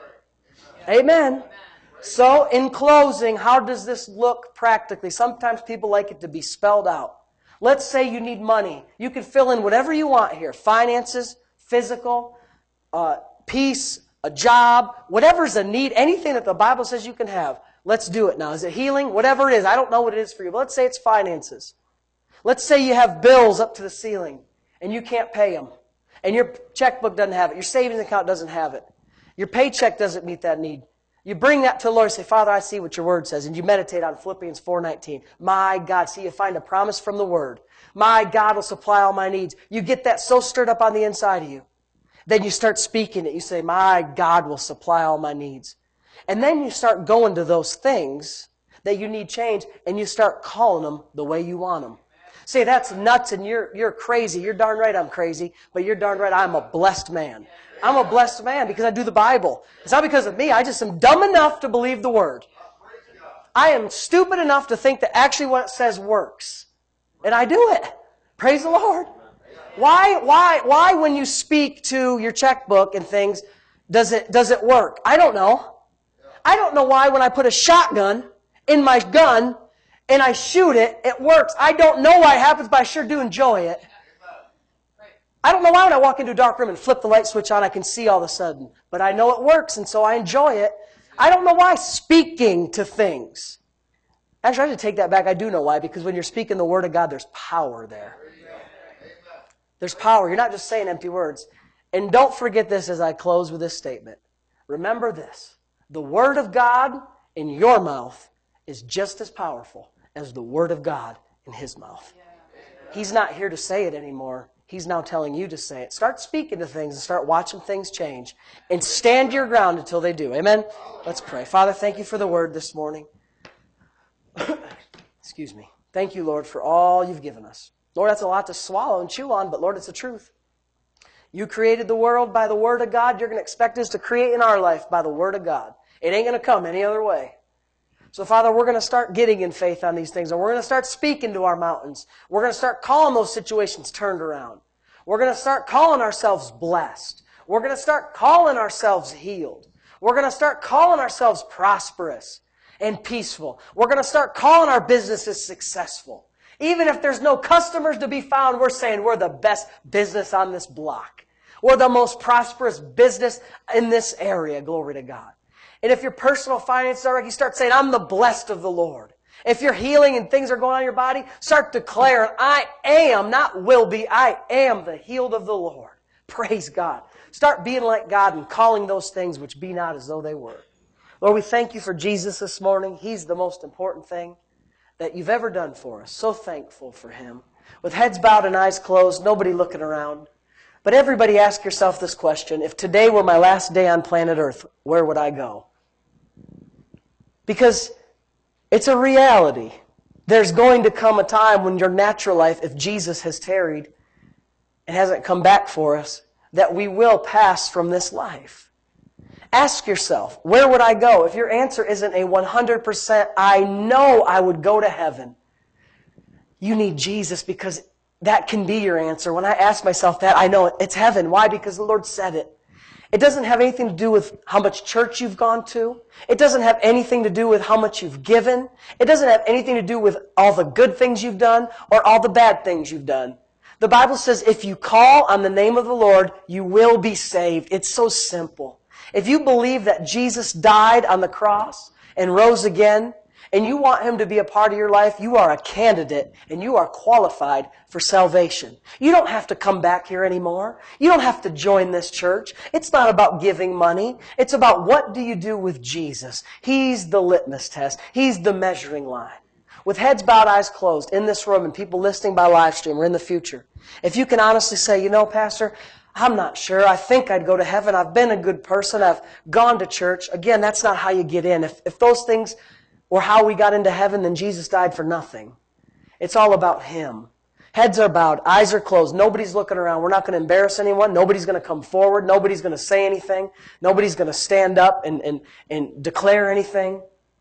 Speaker 1: Amen. So, in closing, how does this look practically? Sometimes people like it to be spelled out. Let's say you need money. You can fill in whatever you want here. Finances, physical, uh, peace, a job, whatever's a need, anything that the Bible says you can have. Let's do it now. Is it healing? Whatever it is. I don't know what it is for you, but let's say it's finances. Let's say you have bills up to the ceiling and you can't pay them. And your checkbook doesn't have it. Your savings account doesn't have it. Your paycheck doesn't meet that need. You bring that to the Lord and say, Father, I see what your Word says. And you meditate on Philippians four nineteen. My God, see, you find a promise from the Word. My God will supply all my needs. You get that so stirred up on the inside of you. Then you start speaking it. You say, my God will supply all my needs. And then you start going to those things that you need change, and you start calling them the way you want them. Say, that's nuts and you're, you're crazy. You're darn right I'm crazy, but you're darn right I'm a blessed man. I'm a blessed man because I do the Bible. It's not because of me. I just am dumb enough to believe the Word. I am stupid enough to think that actually what it says works. And I do it. Praise the Lord. Why, why, why when you speak to your checkbook and things, does it, does it work? I don't know. I don't know why when I put a shotgun in my gun and I shoot it, it works. I don't know why it happens, but I sure do enjoy it. I don't know why when I walk into a dark room and flip the light switch on, I can see all of a sudden. But I know it works, and so I enjoy it. I don't know why speaking to things. Actually, I should take that back. I do know why, because when you're speaking the Word of God, there's power there. There's power. You're not just saying empty words. And don't forget this as I close with this statement. Remember this. The Word of God in your mouth is just as powerful as the Word of God in His mouth. He's not here to say it anymore. He's now telling you to say it. Start speaking to things and start watching things change. And stand your ground until they do. Amen? Let's pray. Father, thank you for the Word this morning. Excuse me. Thank you, Lord, for all you've given us. Lord, that's a lot to swallow and chew on, but Lord, it's the truth. You created the world by the Word of God. You're going to expect us to create in our life by the Word of God. It ain't going to come any other way. So, Father, we're going to start getting in faith on these things, and we're going to start speaking to our mountains. We're going to start calling those situations turned around. We're going to start calling ourselves blessed. We're going to start calling ourselves healed. We're going to start calling ourselves prosperous and peaceful. We're going to start calling our businesses successful. Even if there's no customers to be found, we're saying we're the best business on this block. We're the most prosperous business in this area. Glory to God. And if your personal finances are right, you start saying, I'm the blessed of the Lord. If you're healing and things are going on in your body, start declaring, I am, not will be, I am the healed of the Lord. Praise God. Start being like God and calling those things which be not as though they were. Lord, we thank you for Jesus this morning. He's the most important thing that you've ever done for us. So thankful for Him. With heads bowed and eyes closed, nobody looking around. But everybody ask yourself this question. If today were my last day on planet Earth, where would I go? Because it's a reality. There's going to come a time when your natural life, if Jesus has tarried and hasn't come back for us, that we will pass from this life. Ask yourself, where would I go? If your answer isn't a one hundred percent, I know I would go to heaven, you need Jesus, because that can be your answer. When I ask myself that, I know it's heaven. Why? Because the Lord said it. It doesn't have anything to do with how much church you've gone to. It doesn't have anything to do with how much you've given. It doesn't have anything to do with all the good things you've done or all the bad things you've done. The Bible says if you call on the name of the Lord, you will be saved. It's so simple. If you believe that Jesus died on the cross and rose again, and you want Him to be a part of your life, you are a candidate and you are qualified for salvation. You don't have to come back here anymore. You don't have to join this church. It's not about giving money. It's about what do you do with Jesus. He's the litmus test. He's the measuring line. With heads bowed, eyes closed, in this room and people listening by live stream or in the future, if you can honestly say, you know, Pastor, I'm not sure. I think I'd go to heaven. I've been a good person. I've gone to church. Again, that's not how you get in. If, if those things were how we got into heaven, then Jesus died for nothing. It's all about Him. Heads are bowed. Eyes are closed. Nobody's looking around. We're not going to embarrass anyone. Nobody's going to come forward. Nobody's going to say anything. Nobody's going to stand up and, and, and declare anything.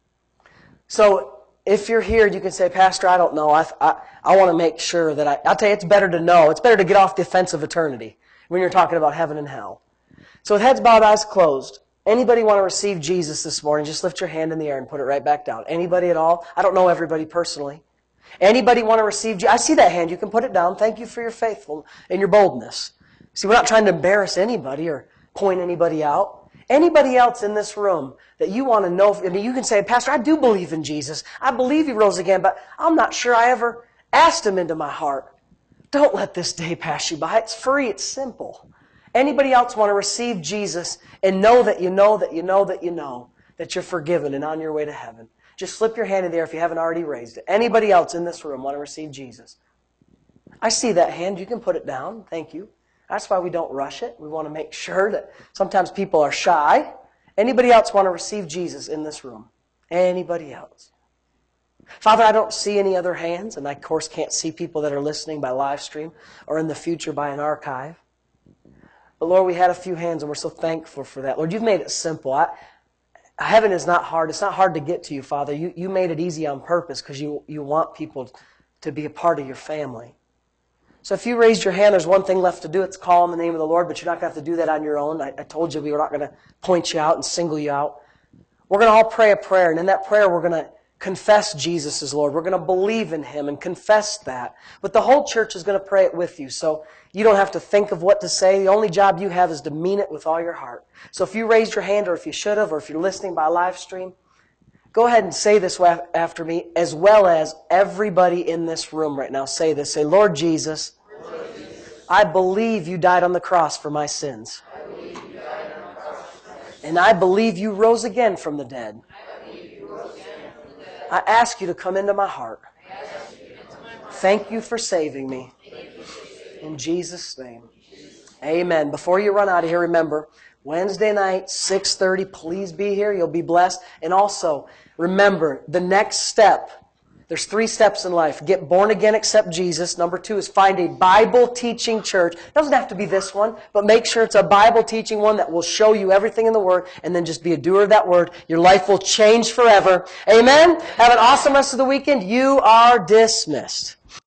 Speaker 1: So if you're here, you can say, Pastor, I don't know. I, I, I want to make sure that I... I'll tell you, it's better to know. It's better to get off the fence of eternity when you're talking about heaven and hell. So with heads bowed, eyes closed, anybody want to receive Jesus this morning, just lift your hand in the air and put it right back down. Anybody at all? I don't know everybody personally. Anybody want to receive Jesus? I see that hand. You can put it down. Thank you for your faithfulness and your boldness. See, we're not trying to embarrass anybody or point anybody out. Anybody else in this room that you want to know, I mean, you can say, Pastor, I do believe in Jesus. I believe He rose again, but I'm not sure I ever asked Him into my heart. Don't let this day pass you by. It's free. It's simple. Anybody else want to receive Jesus and know that you know that you know that you know that you're forgiven and on your way to heaven? Just slip your hand in the air if you haven't already raised it. Anybody else in this room want to receive Jesus? I see that hand. You can put it down. Thank you. That's why we don't rush it. We want to make sure that sometimes people are shy. Anybody else want to receive Jesus in this room? Anybody else? Father, I don't see any other hands, and I, of course, can't see people that are listening by live stream or in the future by an archive. But, Lord, we had a few hands, and we're so thankful for that. Lord, you've made it simple. I, heaven is not hard. It's not hard to get to you, Father. You, you made it easy on purpose because you, you want people to be a part of your family. So if you raised your hand, there's one thing left to do. It's call on the name of the Lord, but you're not going to have to do that on your own. I, I told you we were not going to point you out and single you out. We're going to all pray a prayer, and in that prayer we're going to confess Jesus as Lord. We're going to believe in Him and confess that. But the whole church is going to pray it with you. So you don't have to think of what to say. The only job you have is to mean it with all your heart. So if you raised your hand, or if you should have, or if you're listening by live stream, go ahead and say this after me, as well as everybody in this room right now. Say this. Say, Lord Jesus,
Speaker 2: Lord Jesus,
Speaker 1: I believe you died on the cross for my sins. And I believe you rose again from the dead. I ask you to come into my heart. Thank you for saving me. In Jesus' name. Amen. Before you run out of here, remember, Wednesday night, six thirty, please be here. You'll be blessed. And also, remember, the next step, there's three steps in life. Get born again, accept Jesus. Number two is find a Bible-teaching church. It doesn't have to be this one, but make sure it's a Bible-teaching one that will show you everything in the Word, and then just be a doer of that Word. Your life will change forever. Amen? Have an awesome rest of the weekend. You are dismissed.